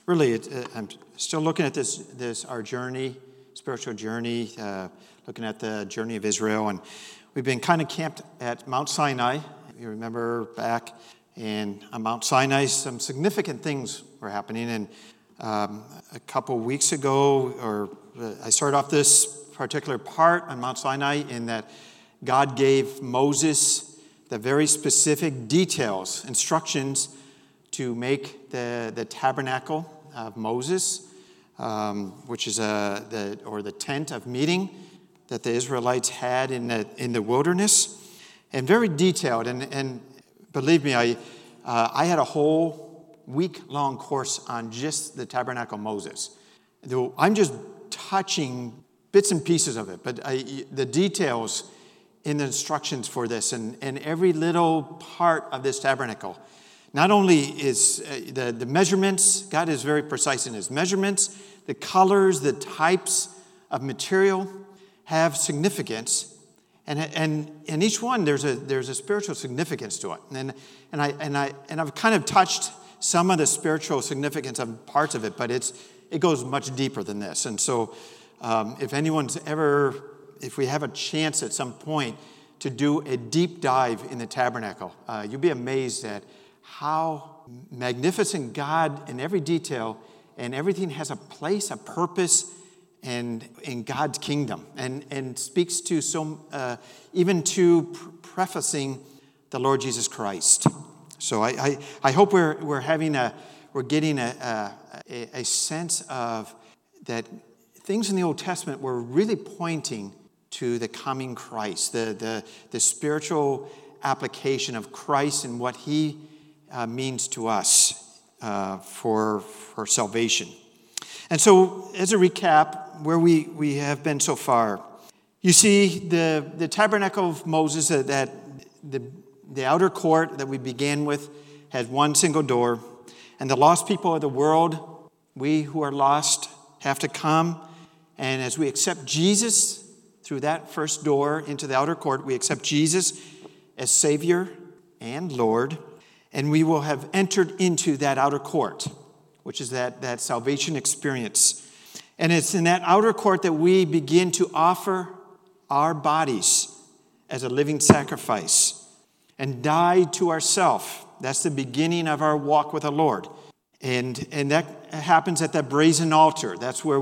really, I'm still looking at this our journey, spiritual journey, looking at the journey of Israel. And we've been kind of camped at Mount Sinai. You remember back on Mount Sinai, some significant things were happening. And a couple weeks ago, I started off this particular part on Mount Sinai in that God gave Moses the very specific details, instructions to make the tabernacle of Moses, which is the tent of meeting that the Israelites had in the wilderness, and very detailed. And believe me, I had a whole week-long course on just the tabernacle of Moses. Though I'm just touching bits and pieces of it, but the details in the instructions for this and every little part of this tabernacle. Not only is the measurements, God is very precise in his measurements, the colors, the types of material have significance, and each one there's a spiritual significance to it. And I've kind of touched some of the spiritual significance of parts of it, but it goes much deeper than this. And so if we have a chance at some point to do a deep dive in the tabernacle, you'll be amazed at how magnificent God in every detail, and everything has a place, a purpose, and in God's kingdom, and speaks to even to prefacing the Lord Jesus Christ. So I hope we're getting a sense of that things in the Old Testament were really pointing to the coming Christ, the spiritual application of Christ and what he means to us for salvation. And so, as a recap, where we have been so far, you see the tabernacle of Moses, that the outer court that we began with had one single door, and the lost people of the world, we who are lost, have to come, and as we accept Jesus through that first door into the outer court, we accept Jesus as Savior and Lord, and we will have entered into that outer court, which is that salvation experience. And it's in that outer court that we begin to offer our bodies as a living sacrifice and die to ourselves. That's the beginning of our walk with the Lord. And that happens at that brazen altar. That's where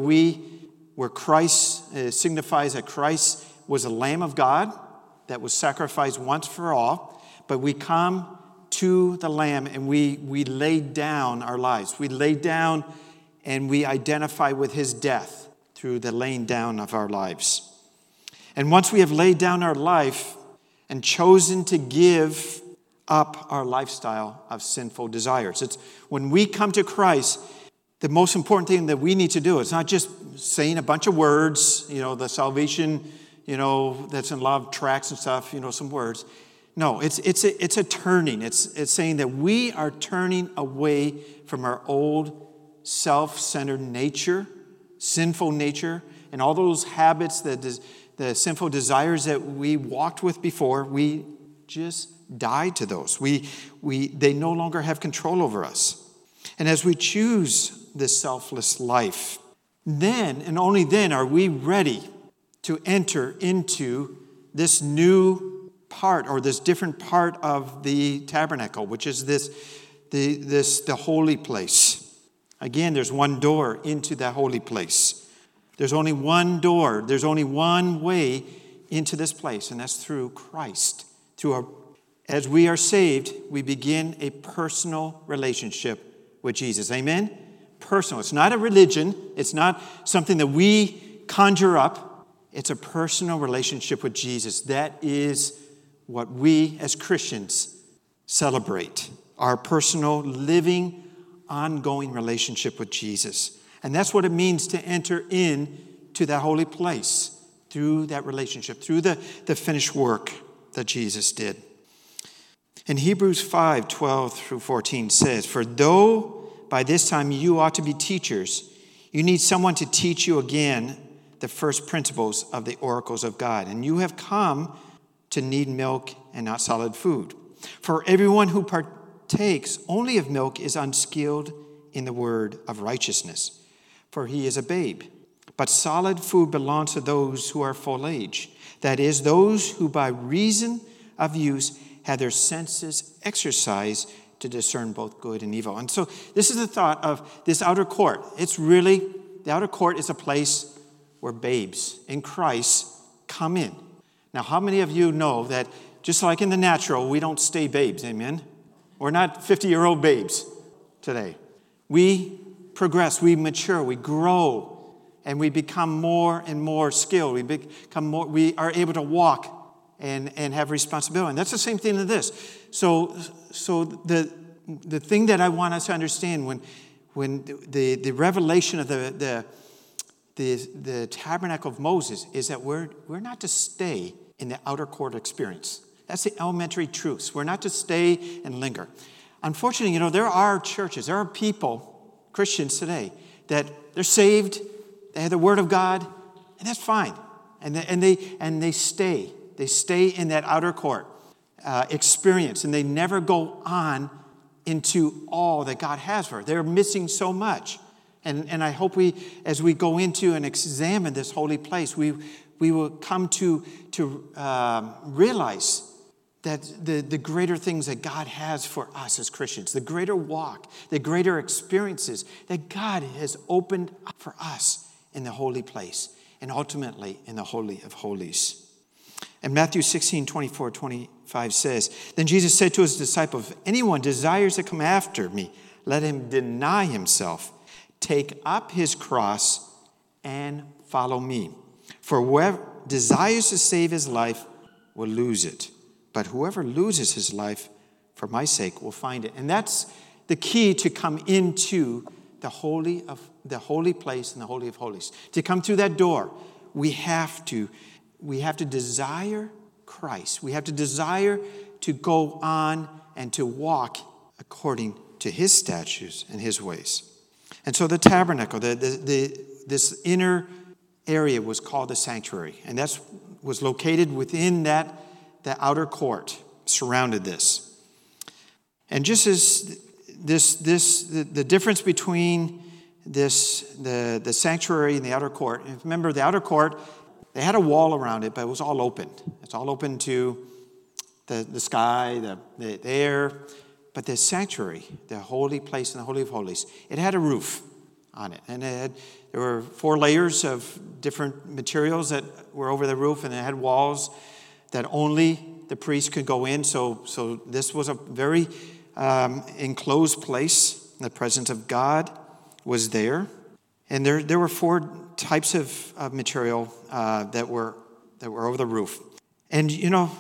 Christ signifies that Christ was a Lamb of God that was sacrificed once for all. But we come to the Lamb and we lay down our lives. We lay down and we identify with his death through the laying down of our lives. And once we have laid down our life and chosen to give up our lifestyle of sinful desires, it's when we come to Christ, the most important thing that we need to do is not just saying a bunch of words, the salvation, that's in a lot of tracts and stuff, some words. No, it's a turning. It's saying that we are turning away from our old self-centered nature, sinful nature, and all those habits, the sinful desires that we walked with before. We just died to those. They no longer have control over us. And as we choose this selfless life, then and only then are we ready to enter into this new part, or this different part of the tabernacle, which is the holy place. Again, there's one door into that holy place. There's only one door. There's only one way into this place, and that's through Christ. As we are saved, we begin a personal relationship with Jesus. Amen? Personal. It's not a religion. It's not something that we conjure up. It's a personal relationship with Jesus. That is what we as Christians celebrate. Our personal, living, ongoing relationship with Jesus. And that's what it means to enter into that holy place through that relationship, through the finished work that Jesus did. In Hebrews 5:12-14 says, "For though by this time you ought to be teachers, you need someone to teach you again the first principles of the oracles of God. And you have come to need milk and not solid food. For everyone who partakes only of milk is unskilled in the word of righteousness, for he is a babe. But solid food belongs to those who are full age, that is, those who by reason of use have their senses exercised to discern both good and evil. And so this is the thought of this outer court. The outer court is a place where babes in Christ come in. Now, how many of you know that just like in the natural, we don't stay babes, amen? We're not 50-year-old babes today. We progress, we mature, we grow, and we become more and more skilled. We are able to walk and have responsibility. And that's the same thing in this. So the thing that I want us to understand when the revelation of the tabernacle of Moses is that we're not to stay in the outer court experience. That's the elementary truths. We're not to stay and linger. Unfortunately, there are churches, there are people, Christians today, that they're saved, they have the Word of God, and that's fine. And they stay. They stay in that outer court experience, and they never go on into all that God has for her. They're missing so much. And I hope as we go into and examine this holy place, we will come to realize that the greater things that God has for us as Christians, the greater walk, the greater experiences that God has opened up for us in the holy place and ultimately in the Holy of Holies. And Matthew 16:24-25 says, Then Jesus said to his disciples, If anyone desires to come after me, let him deny himself, take up his cross, and follow me. For whoever desires to save his life will lose it. But whoever loses his life for my sake will find it. And that's the key to come into the holy place and the Holy of Holies. To come through that door, we have to desire Christ. We have to desire to go on and to walk according to his statutes and his ways. And so the tabernacle, this inner area was called the sanctuary. And that was located within the outer court, surrounded this. And just as the difference between the sanctuary and the outer court, and remember the outer court, they had a wall around it, but it was all open. It's all open to the sky, the air. But the sanctuary, the holy place and the Holy of Holies, it had a roof on it. And there were 4 layers of different materials that were over the roof, and it had walls that only the priest could go in. So this was a very enclosed place. The presence of God was there. And there were 4 types of material that were over the roof. And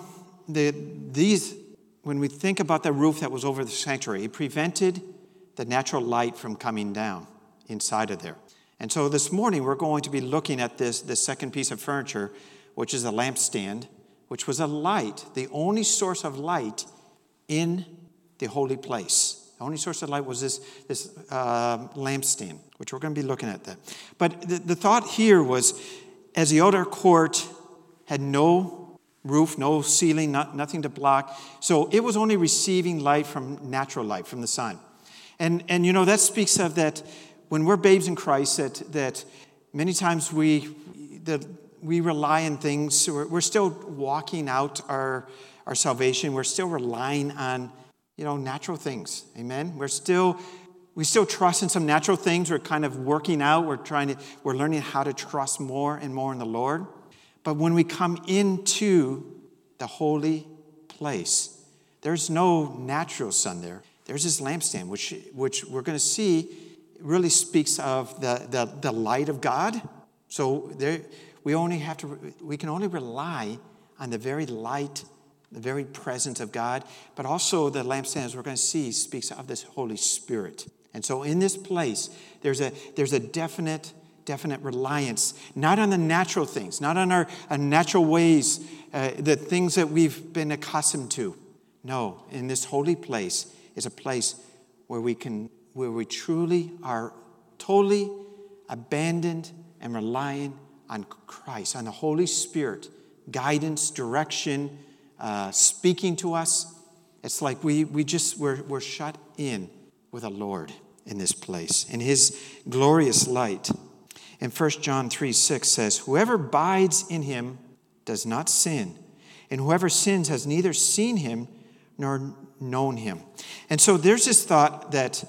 when we think about the roof that was over the sanctuary, it prevented the natural light from coming down inside of there. And so this morning we're going to be looking at this second piece of furniture, which is a lampstand, which was a light, the only source of light in the holy place. The only source of light was this lampstand, which we're going to be looking at that. But the thought here was, as the outer court had no roof, no ceiling, nothing to block, so it was only receiving light from natural light, from the sun. And that speaks of that when we're babes in Christ, that many times we rely on things. We're still walking out our salvation. We're still relying on natural things. Amen. We still trust in some natural things. We're kind of working out. We're learning how to trust more and more in the Lord. But when we come into the holy place, there's no natural sun there. There's this lampstand, which we're going to see really speaks of the light of God. So we can only rely on the very light, the very presence of God. But also the lampstand, as we're going to see, speaks of this Holy Spirit. And so in this place, there's a definite reliance, not on the natural things, not on our natural ways, the things that we've been accustomed to. No, in this holy place is a place where we truly are totally abandoned and relying on Christ, on the Holy Spirit, guidance, direction, speaking to us. It's like we're shut in with the Lord. in this place, in his glorious light. And 1 John 3:6 says, whoever abides in him does not sin, and whoever sins has neither seen him nor known him. And so there's this thought that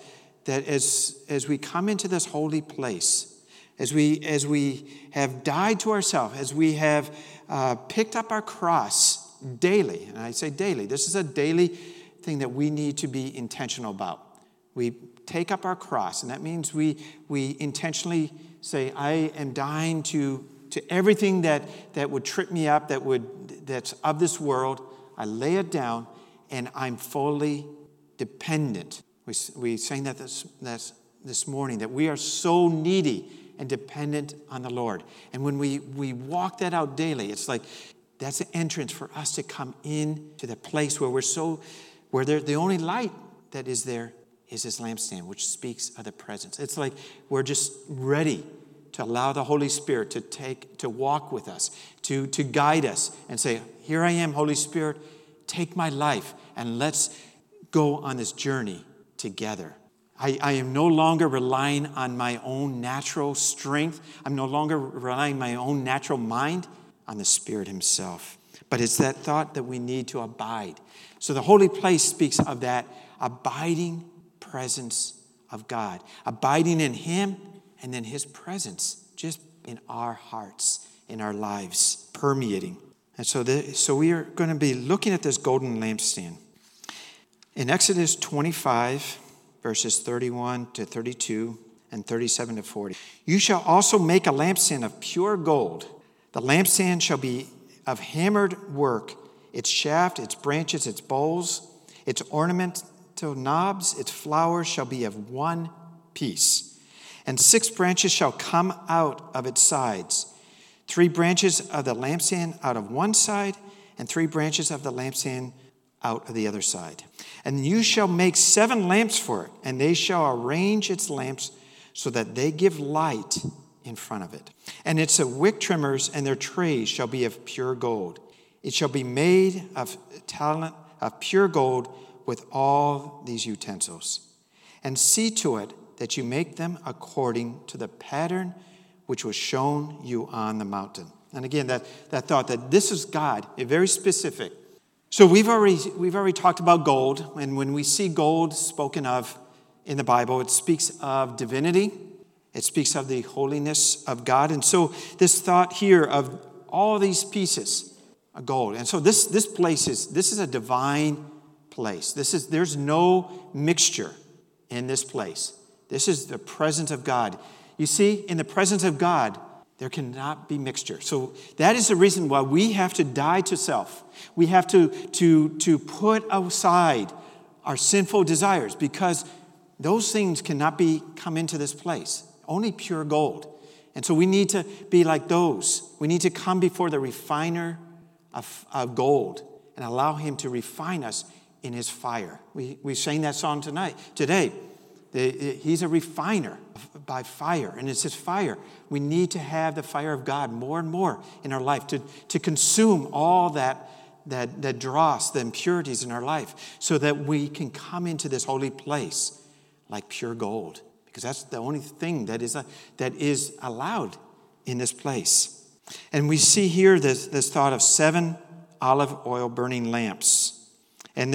as we come into this holy place, as we have died to ourselves, as we have picked up our cross daily, and I say daily, this is a daily thing that we need to be intentional about. We take up our cross, and that means we intentionally say, I am dying to everything that would trip me up, that's of this world. I lay it down, and I'm fully dependent. We sang that this morning, that we are so needy and dependent on the Lord. And when we walk that out daily, it's like that's an entrance for us to come in to the place where the only light that is there is his lampstand, which speaks of the presence. It's like we're just ready to allow the Holy Spirit to walk with us, to guide us and say, here I am, Holy Spirit, take my life and let's go on this journey together. I am no longer relying on my own natural strength. I'm no longer relying on my own natural mind, on the Spirit himself. But it's that thought that we need to abide. So the holy place speaks of that abiding presence of God, abiding in him, and then his presence just in our hearts, in our lives, permeating. And so we are going to be looking at this golden lampstand. In Exodus 25, verses 31 to 32 and 37 to 40, you shall also make a lampstand of pure gold. The lampstand shall be of hammered work, its shaft, its branches, its bowls, its ornamental knobs, its flowers shall be of one piece. And 6 branches shall come out of its sides, 3 branches of the lampstand out of one side, and 3 branches of the lampstand out of the other side. And you shall make 7 lamps for it, and they shall arrange its lamps so that they give light in front of it. And its wick trimmers and their trays shall be of pure gold. It shall be made of talent of pure gold with all these utensils. And see to it that you make them according to the pattern which was shown you on the mountain. And again, that thought that this is God, very specific. So we've already talked about gold, and when we see gold spoken of in the Bible, it speaks of divinity. It speaks of the holiness of God. And so this thought here of all these pieces of gold. And so this is a divine place. There's no mixture in this place. This is the presence of God. You see, in the presence of God, there cannot be mixture. So that is the reason why we have to die to self. We have to put aside our sinful desires, because those things cannot come into this place. Only pure gold. And so we need to be like those. We need to come before the refiner of gold and allow him to refine us in his fire. We sang that song today. He's a refiner by fire, and it's his fire. We need to have the fire of God more and more in our life to consume all that dross, the impurities in our life, so that we can come into this holy place like pure gold, because that's the only thing that is allowed in this place. And we see here this thought of 7 olive oil burning lamps. And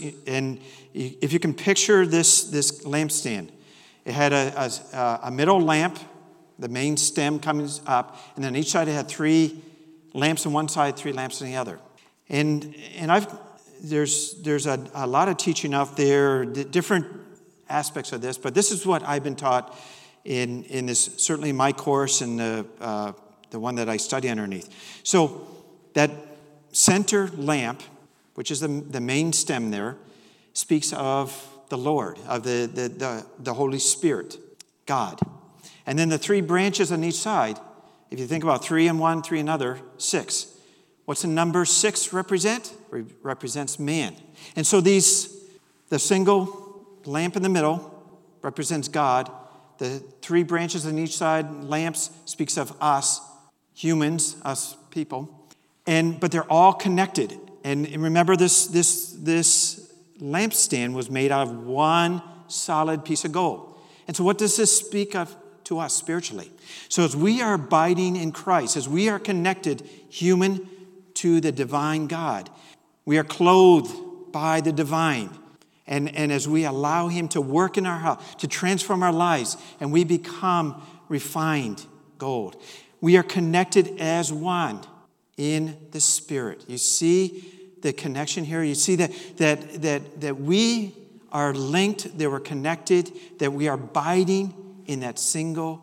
if you can picture this lampstand, it had a middle lamp, the main stem comes up, and then each side it had 3 lamps on one side, 3 lamps on the other. And there's a lot of teaching out there, different aspects of this, but this is what I've been taught in this, certainly my course and the one that I study underneath. So that center lamp, which is the main stem there, speaks of the Lord, of the Holy Spirit, God. And then the 3 branches on each side, if you think about 3 in one, 3 in another, 6. What's the number 6 represent? It represents man. And so the single lamp in the middle represents God. The 3 branches on each side, lamps, speaks of us, humans, us people. But they're all connected. And remember, this lampstand was made out of one solid piece of gold. And so what does this speak of to us spiritually? So as we are abiding in Christ, as we are connected human to the divine God, we are clothed by the divine. And as we allow him to work in our heart, to transform our lives, and we become refined gold. We are connected as one in the Spirit. You see the connection here? You see that we are linked, that we're connected, that we are abiding in that single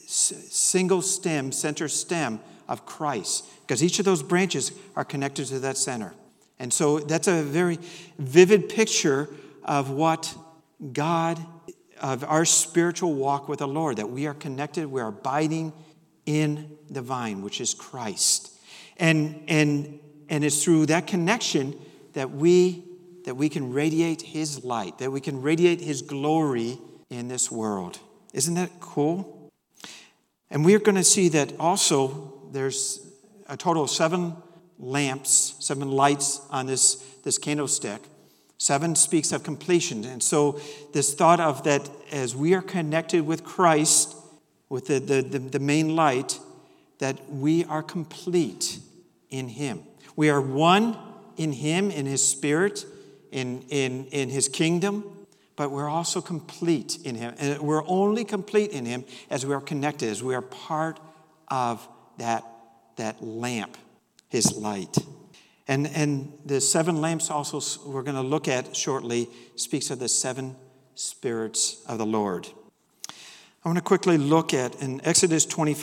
stem, center stem of Christ. Because each of those branches are connected to that center. And so that's a very vivid picture of what God, of our spiritual walk with the Lord, that we are connected, we are abiding in the vine, which is Christ. And it's through that connection that we can radiate his light, that we can radiate his glory in this world. Isn't that cool? And we're going to see that also there's a total of 7 lamps, 7 lights on this candlestick. 7 speaks of completion. And so this thought of that as we are connected with Christ, with the main light, that we are complete in him. We are one in him, in his spirit, in his kingdom, but we're also complete in him. And we're only complete in him as we are connected, as we are part of that lamp, his light. And the 7 lamps also we're going to look at shortly speaks of the 7 spirits of the Lord. I want to quickly look at in Exodus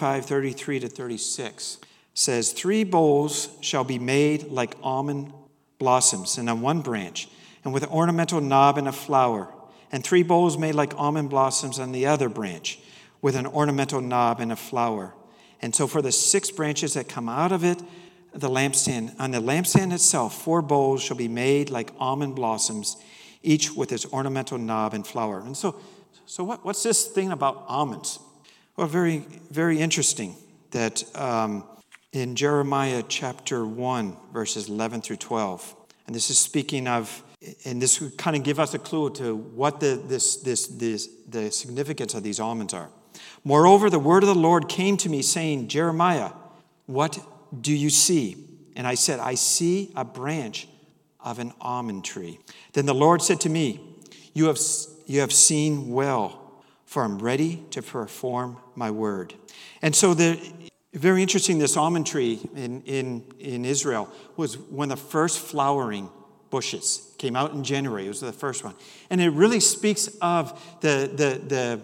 25:33-36. Says, 3 bowls shall be made like almond blossoms, and on one branch, and with an ornamental knob and a flower. And 3 bowls made like almond blossoms on the other branch, with an ornamental knob and a flower. And so for the 6 branches that come out of it, the lampstand, on the lampstand itself, 4 bowls shall be made like almond blossoms, each with its ornamental knob and flower. And so what's this thing about almonds? Well, very, very interesting that in Jeremiah chapter 1, verses 11 through 12, and this is speaking of, and this would kind of give us a clue to what the significance of these almonds are. Moreover, the word of the Lord came to me, saying, Jeremiah, what do you see? And I said, I see a branch of an almond tree. Then the Lord said to me, you have seen well, for I'm ready to perform my word. And so very interesting, this almond tree in Israel was one of the first flowering bushes. Came out in January. It was the first one. And it really speaks of the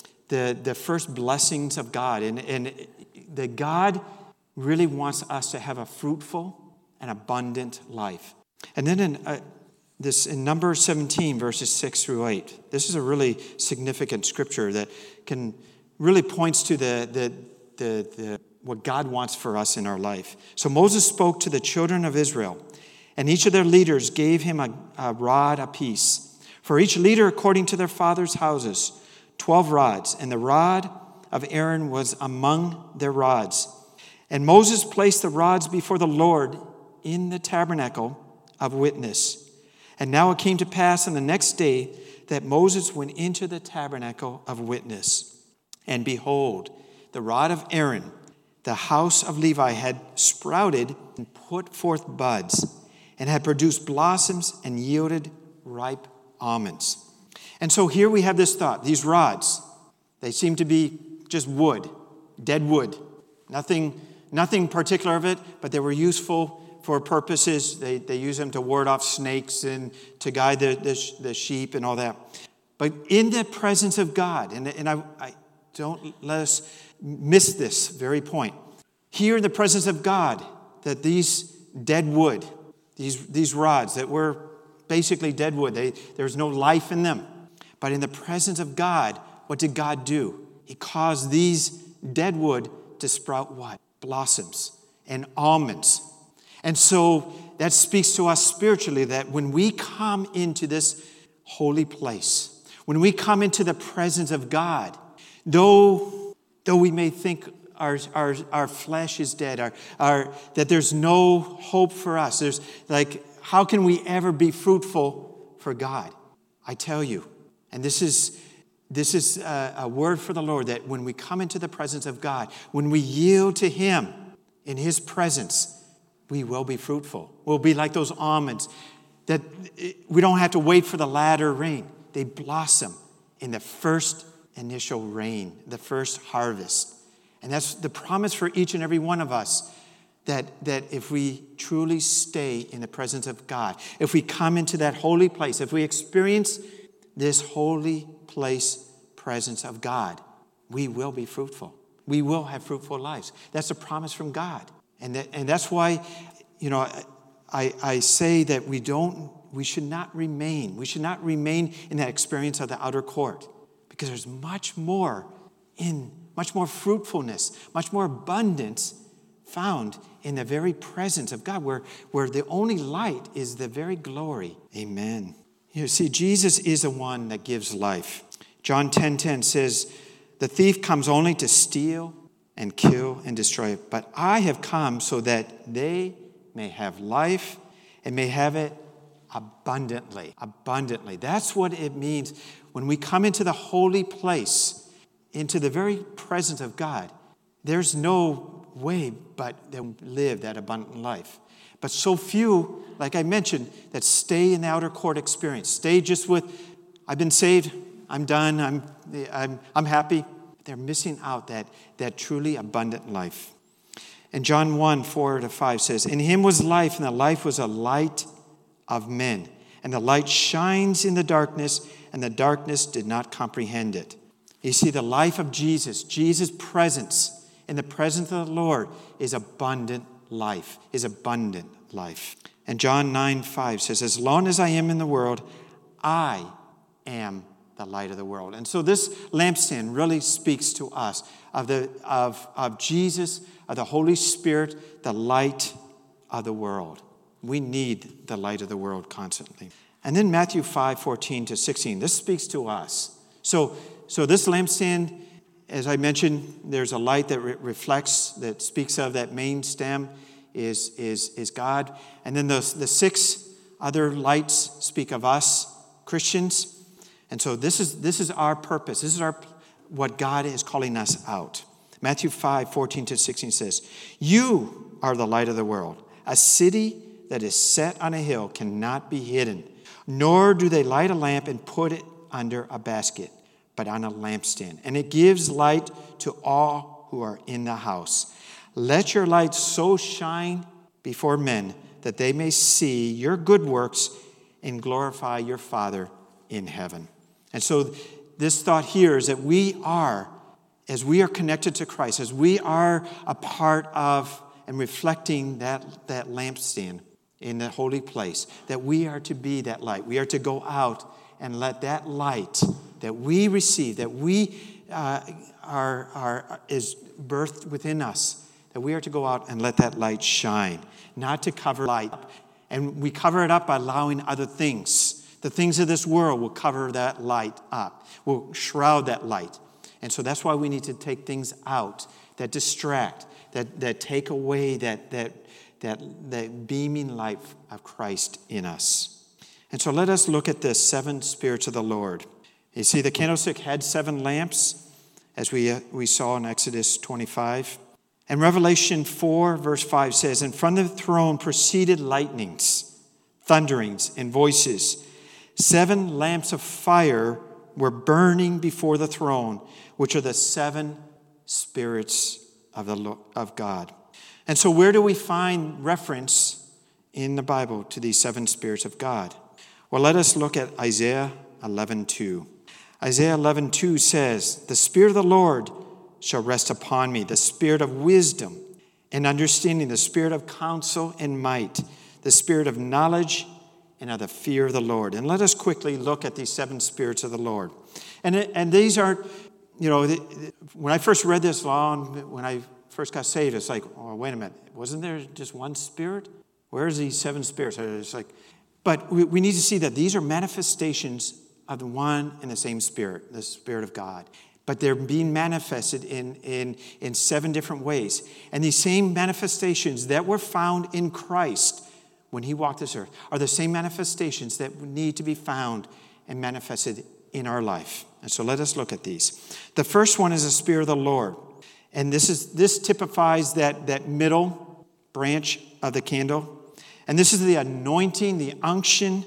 first blessings of God. And that God really wants us to have a fruitful and abundant life. And then in Numbers 17, verses 6 through 8, this is a really significant scripture that can really points to the what God wants for us in our life. So Moses spoke to the children of Israel, and each of their leaders gave him a rod apiece. For each leader according to their father's houses, 12 rods, and the rod of Aaron was among their rods. And Moses placed the rods before the Lord in the tabernacle of witness. And now it came to pass on the next day that Moses went into the tabernacle of witness. And behold, the rod of Aaron, the house of Levi, had sprouted and put forth buds, and had produced blossoms and yielded ripe almonds. And so here we have this thought, these rods, they seem to be just wood, dead wood. Nothing particular of it, but they were useful for purposes. They use them to ward off snakes and to guide the sheep and all that. But in the presence of God, and I don't let us miss this very point. Here in the presence of God, that these dead wood, these rods that were basically dead wood, there's no life in them. But in the presence of God, what did God do? He caused these dead wood to sprout what? Blossoms and almonds. And so that speaks to us spiritually that when we come into this holy place, when we come into the presence of God, though we may think our flesh is dead, that there's no hope for us, there's like, how can we ever be fruitful for God? I tell you, and this is This is a word for the Lord, that when we come into the presence of God, when we yield to Him in His presence, we will be fruitful. We'll be like those almonds that we don't have to wait for the latter rain. They blossom in the first initial rain, the first harvest. And that's the promise for each and every one of us, that if we truly stay in the presence of God, if we come into that holy place, if we experience this holy place presence of God, we will be fruitful. We will have fruitful lives. That's a promise from God. And that's why, I say that we should not remain in that experience of the outer court, because there's much more fruitfulness, much more abundance found in the very presence of God, where the only light is the very glory. Amen. You see, Jesus is the one that gives life. John 10:10 says, "The thief comes only to steal and kill and destroy. But I have come so that they may have life and may have it abundantly." Abundantly. That's what it means when we come into the holy place, into the very presence of God. There's no way but to live that abundant life. But so few, like I mentioned, that stay in the outer court experience. Stay just with, I've been saved, I'm done, I'm happy. They're missing out that truly abundant life. And John 1:4-5 says, "In Him was life, and the life was a light of men. And the light shines in the darkness, and the darkness did not comprehend it." You see, the life of Jesus' presence, in the presence of the Lord, is abundant life, And John 9:5 says, "As long as I am in the world, I am the light of the world." And so this lampstand really speaks to us of Jesus, of the Holy Spirit, the light of the world. We need the light of the world constantly. And then Matthew 5:14-16, this speaks to us. So this lampstand, as I mentioned, there's a light that reflects, that speaks of that main stem is God. And then the 6 other lights speak of us, Christians. And so this is our purpose. This is what God is calling us out. Matthew 5:14-16 says, "You are the light of the world. A city that is set on a hill cannot be hidden, nor do they light a lamp and put it under a basket, but on a lampstand. And it gives light to all who are in the house. Let your light so shine before men that they may see your good works and glorify your Father in heaven." And so this thought here is that as we are connected to Christ, as we are a part of and reflecting that lampstand in the holy place, that we are to be that light. We are to go out and let that light that we receive, that we is birthed within us, that we are to go out and let that light shine, not to cover light up. And we cover it up by allowing other things. The things of this world will cover that light up, will shroud that light. And so that's why we need to take things out that distract, that take away that beaming light of Christ in us. And so let us look at the 7 spirits of the Lord. You see, the candlestick had 7 lamps, as we saw in Exodus 25. And Revelation 4:5 says, "And from the throne proceeded lightnings, thunderings, and voices. 7 lamps of fire were burning before the throne, which are the 7 spirits of God." And so where do we find reference in the Bible to these 7 spirits of God? Well, let us look at Isaiah 11:2. Isaiah 11:2 says, "The Spirit of the Lord shall rest upon me, the Spirit of wisdom and understanding, the Spirit of counsel and might, the Spirit of knowledge and of the fear of the Lord." And let us quickly look at these 7 spirits of the Lord. And these are, when I first read this law, when I first got saved, it's like, oh, wait a minute, wasn't there just one Spirit? Where's these 7 spirits? It's like, but we need to see that these are manifestations of the one and the same Spirit, the Spirit of God. But they're being manifested in 7 different ways. And these same manifestations that were found in Christ when he walked this earth are the same manifestations that need to be found and manifested in our life. And so let us look at these. The first one is the Spirit of the Lord. And this typifies that middle branch of the candle. And this is the anointing, the unction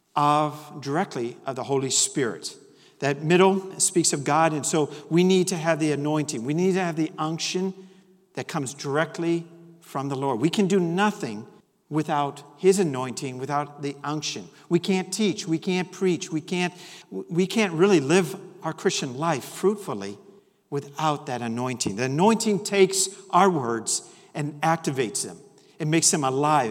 directly of the Holy Spirit. That middle speaks of God, and so we need to have the anointing. We need to have the unction that comes directly from the Lord. We can do nothing without His anointing, without the unction. We can't teach, we can't preach, we can't really live our Christian life fruitfully without that anointing. The anointing takes our words and activates them. It makes them alive.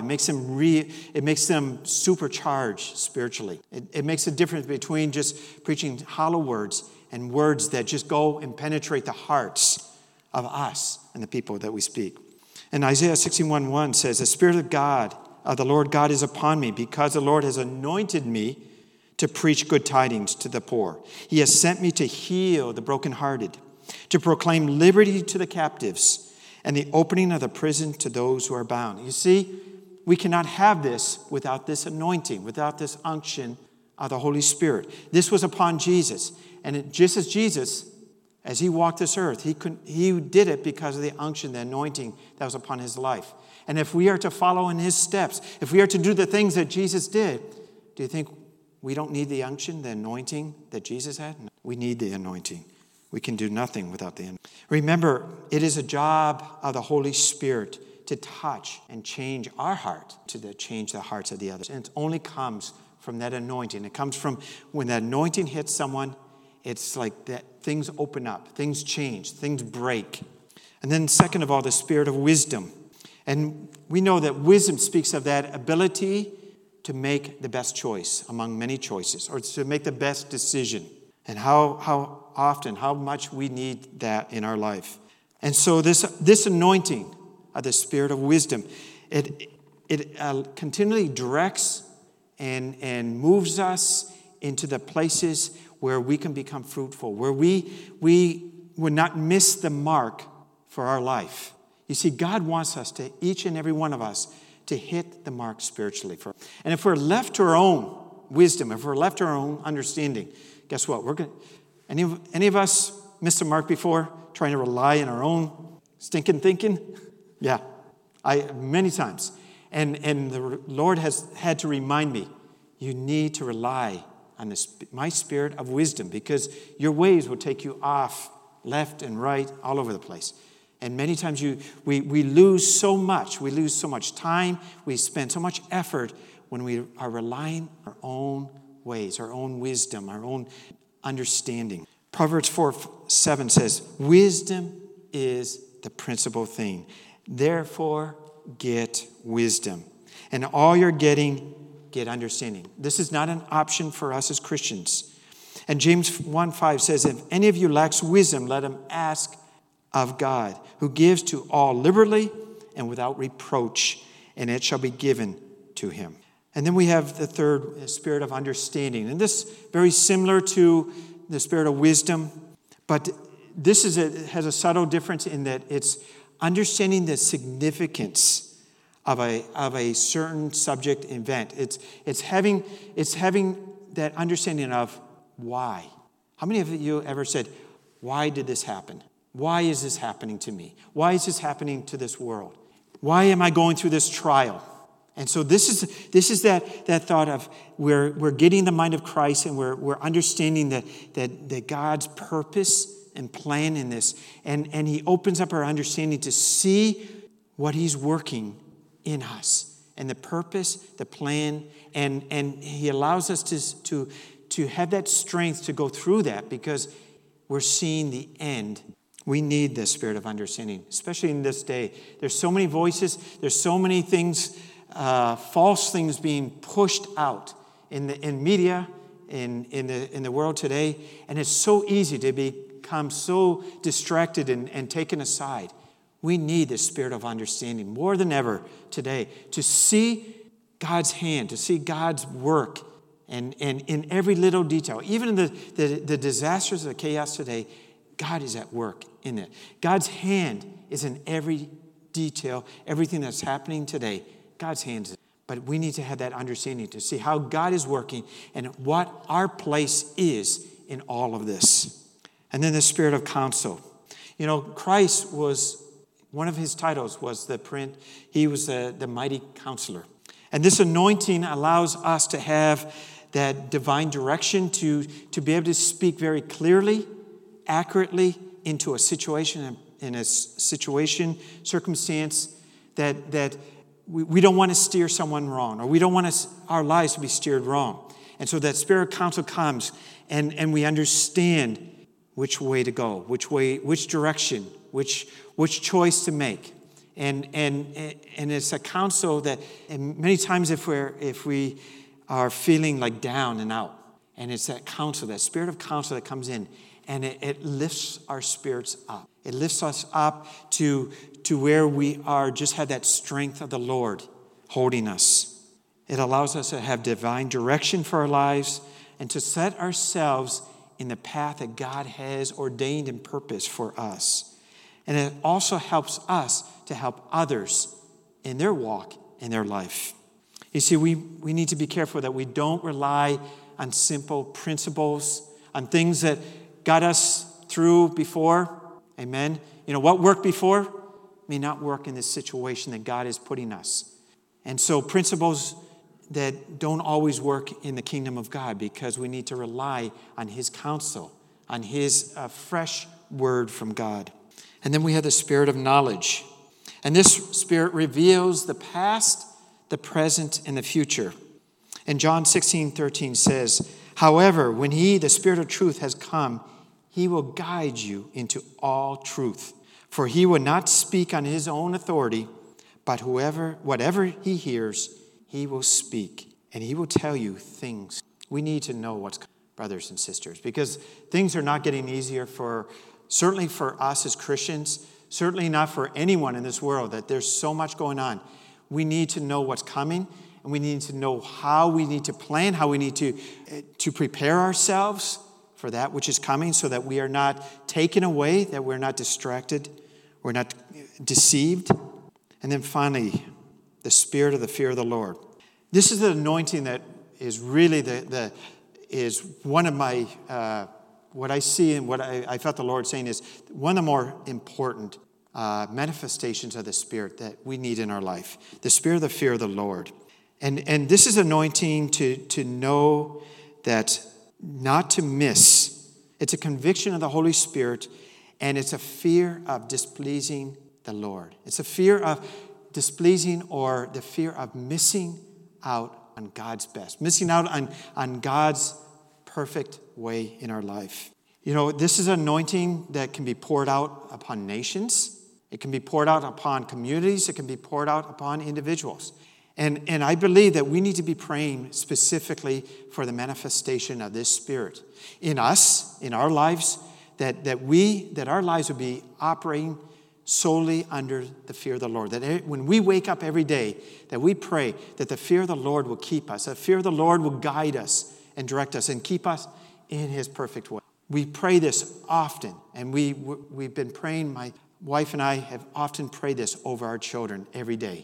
It makes them supercharged spiritually. It makes a difference between just preaching hollow words and words that just go and penetrate the hearts of us and the people that we speak. And Isaiah 61:1 says, "The Spirit of God, of the Lord God is upon me, because the Lord has anointed me to preach good tidings to the poor. He has sent me to heal the brokenhearted, to proclaim liberty to the captives, and the opening of the prison to those who are bound." You see, we cannot have this without this anointing, without this unction of the Holy Spirit. This was upon Jesus. And just as Jesus, as He walked this earth, He did it because of the unction, the anointing that was upon His life. And if we are to follow in His steps, if we are to do the things that Jesus did, do you think we don't need the unction, the anointing that Jesus had? No, we need the anointing. We can do nothing without the anointing. Remember, it is a job of the Holy Spirit to touch and change our heart, to change the hearts of the others. And it only comes from that anointing. It comes from when that anointing hits someone, it's like that things open up, things change, things break. And then second of all, the spirit of wisdom. And we know that wisdom speaks of that ability to make the best choice among many choices, or to make the best decision. And how often, how much we need that in our life. And so this anointing of the spirit of wisdom, it continually directs and moves us into the places where we can become fruitful, where we would not miss the mark for our life. You see, God wants us to, each and every one of us, to hit the mark spiritually. And if we're left to our own wisdom, if we're left to our own understanding, guess what? Any of us missed the mark before, trying to rely on our own stinking thinking? Yeah, many times. And the Lord has had to remind me, you need to rely on my spirit of wisdom, because your ways will take you off left and right, all over the place. And many times we lose so much. We lose so much time. We spend so much effort when we are relying on our own ways, our own wisdom, our own understanding. Proverbs 4:7 says, "Wisdom is the principal thing. Therefore, get wisdom. And all you're getting, get understanding." This is not an option for us as Christians. And James 1:5 says, "If any of you lacks wisdom, let him ask of God, who gives to all liberally and without reproach, and it shall be given to him." And then we have the third, spirit of understanding. And this is very similar to the spirit of wisdom, but this has a subtle difference in that it's understanding the significance of a certain subject event. It's having that understanding of why. How many of you ever said, "Why did this happen? Why is this happening to me? Why is this happening to this world? Why am I going through this trial?" And so this is that thought of we're getting the mind of Christ, and we're understanding that God's purpose and plan in this, and He opens up our understanding to see what He's working in us, and the purpose, the plan, and He allows us to have that strength to go through that, because we're seeing the end. We need this spirit of understanding, especially in this day. There's so many voices. There's so many things, false things being pushed out in media, in the world today, and it's so easy to become so distracted and taken aside. We need the spirit of understanding more than ever today, to see God's hand, to see God's work, and in every little detail, even in the disasters, the chaos today. God is at work in it. God's hand is in every detail, everything that's happening today. God's hand is in it. But we need to have that understanding to see how God is working and what our place is in all of this. And then the spirit of counsel. Christ was, one of his titles was he was the mighty counselor. And this anointing allows us to have that divine direction to be able to speak very clearly, accurately into a situation, circumstance that we don't want to steer someone wrong, or we don't want our lives to be steered wrong. And so that spirit of counsel comes, and we understand which way to go, which direction, which choice to make. And it's a counsel that, and many times if we are feeling like down and out, and it's that counsel, that spirit of counsel that comes in, and it lifts our spirits up. It lifts us up to where we are, just have that strength of the Lord holding us. It allows us to have divine direction for our lives and to set ourselves in the path that God has ordained and purposed for us. And it also helps us to help others in their walk, in their life. You see, we need to be careful that we don't rely on simple principles, on things that got us through before. Amen. What worked before may not work in this situation that God is putting us. And so principles that don't always work in the kingdom of God, because we need to rely on his counsel, on his fresh word from God. And then we have the spirit of knowledge. And this spirit reveals the past, the present, and the future. And John 16:13 says, however, when he, the Spirit of truth, has come, he will guide you into all truth. For he will not speak on his own authority, but whatever he hears, he will speak. And he will tell you things. We need to know what's coming, brothers and sisters, because things are not getting easier certainly for us as Christians, certainly not for anyone in this world, that there's so much going on. We need to know what's coming, and we need to know how we need to plan, how we need to prepare ourselves for that which is coming, so that we are not taken away, that we're not distracted, we're not deceived. And then finally, the spirit of the fear of the Lord. This is the anointing that is really is one of my, what I see and what I felt the Lord saying is one of the more important manifestations of the Spirit that we need in our life. The spirit of the fear of the Lord. And this is anointing to know that not to miss. It's a conviction of the Holy Spirit, and it's a fear of displeasing the Lord. It's a fear of displeasing, or the fear of missing out on God's best, missing out on God's perfect way in our life. This is anointing that can be poured out upon nations. It can be poured out upon communities. It can be poured out upon individuals. And I believe that we need to be praying specifically for the manifestation of this Spirit in us, in our lives, that our lives would be operating solely under the fear of the Lord. That when we wake up every day, that we pray that the fear of the Lord will keep us, that the fear of the Lord will guide us and direct us and keep us in his perfect way. We pray this often, and we've been praying, my wife and I have often prayed this over our children every day.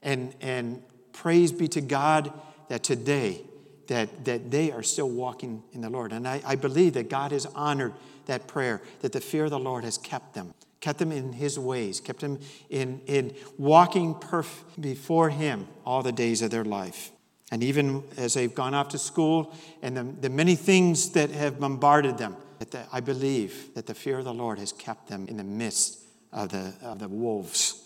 And praise be to God that today, that they are still walking in the Lord. And I believe that God has honored that prayer, that the fear of the Lord has kept them in his ways, kept them in walking before him all the days of their life. And even as they've gone off to school and the many things that have bombarded them, I believe that the fear of the Lord has kept them in the midst of the wolves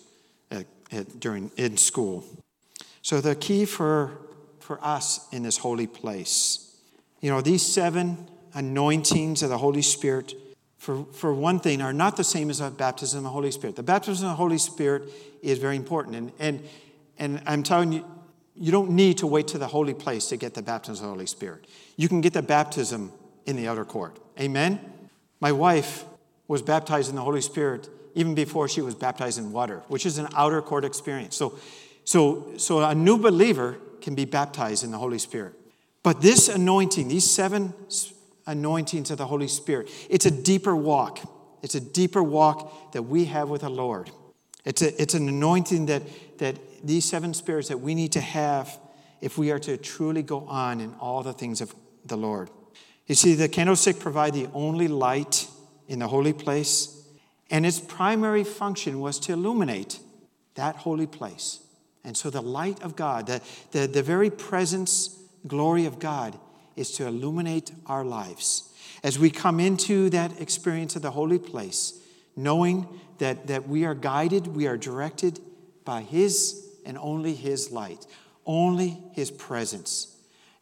in school. So the key for us in this holy place, these 7 anointings of the Holy Spirit, for one thing, are not the same as the baptism of the Holy Spirit. The baptism of the Holy Spirit is very important. And I'm telling you, you don't need to wait to the holy place to get the baptism of the Holy Spirit. You can get the baptism in the outer court. Amen? My wife was baptized in the Holy Spirit even before she was baptized in water, which is an outer court experience. So a new believer can be baptized in the Holy Spirit. But this anointing, these 7 anointings of the Holy Spirit, it's a deeper walk. It's a deeper walk that we have with the Lord. It's an anointing that these 7 spirits that we need to have if we are to truly go on in all the things of the Lord. You see, the candlestick provided the only light in the holy place, and its primary function was to illuminate that holy place. And so the light of God, the very presence, glory of God, is to illuminate our lives. As we come into that experience of the holy place, knowing that we are guided, we are directed by His and only His light, only His presence.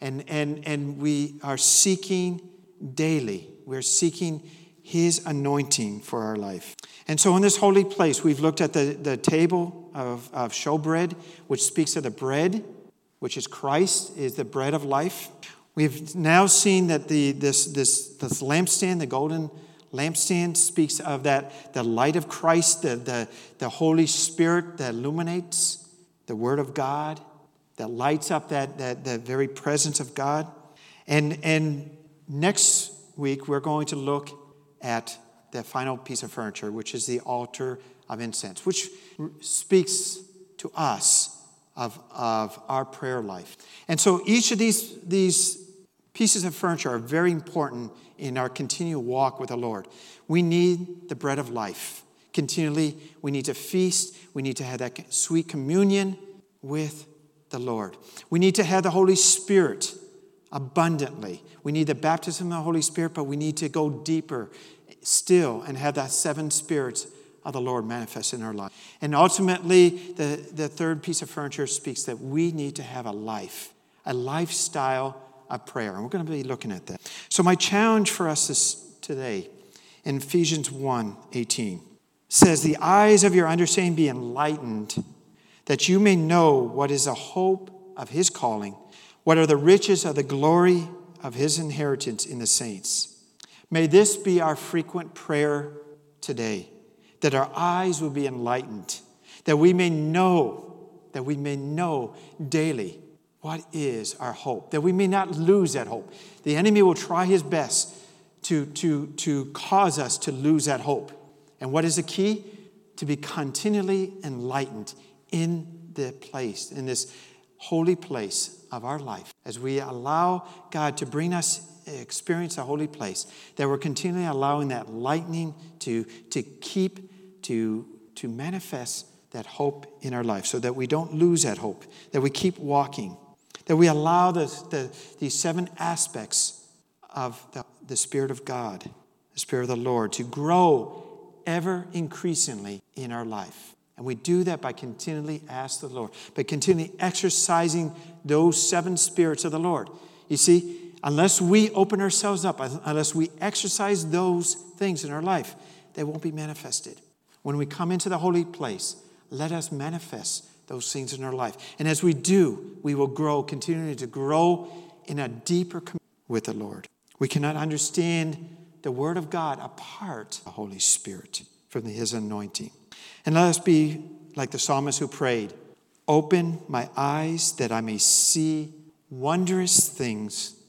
And we are seeking daily, we're seeking His anointing for our life. And so in this holy place, we've looked at the table of showbread, which speaks of the bread, which is Christ, is the bread of life. We've now seen that this lampstand, the golden lampstand, speaks of the light of Christ, the Holy Spirit that illuminates the Word of God, that lights up that very presence of God. And next week, we're going to look at the final piece of furniture, which is the altar of incense, which speaks to us of our prayer life. And so each of these pieces of furniture are very important in our continual walk with the Lord. We need the bread of life. Continually, we need to feast. We need to have that sweet communion with the Lord. We need to have the Holy Spirit abundantly. We need the baptism of the Holy Spirit, but we need to go deeper still and have that 7 spirits of the Lord manifest in our life. And ultimately, the third piece of furniture speaks that we need to have a lifestyle of prayer. And we're going to be looking at that. So my challenge for us today in Ephesians 1:18 says, the eyes of your understanding be enlightened, that you may know what is the hope of His calling, what are the riches of the glory of His inheritance in the saints. May this be our frequent prayer today, that our eyes will be enlightened, that we may know daily what is our hope, that we may not lose that hope. The enemy will try his best to cause us to lose that hope. And what is the key? To be continually enlightened in this holy place of our life. As we allow God to bring us experience a holy place, that we're continually allowing that lightning to manifest that hope in our life, so that we don't lose that hope, that we keep walking, that we allow these 7 aspects of the Spirit of God, the Spirit of the Lord, to grow ever increasingly in our life. And we do that by continually asking the Lord, by continually exercising those 7 spirits of the Lord. You see, unless we open ourselves up, unless we exercise those things in our life, they won't be manifested. When we come into the holy place, let us manifest those things in our life. And as we do, we will continue to grow in a deeper communion with the Lord. We cannot understand the Word of God apart from the Holy Spirit, from His anointing. And let us be like the psalmist who prayed, open my eyes that I may see wondrous things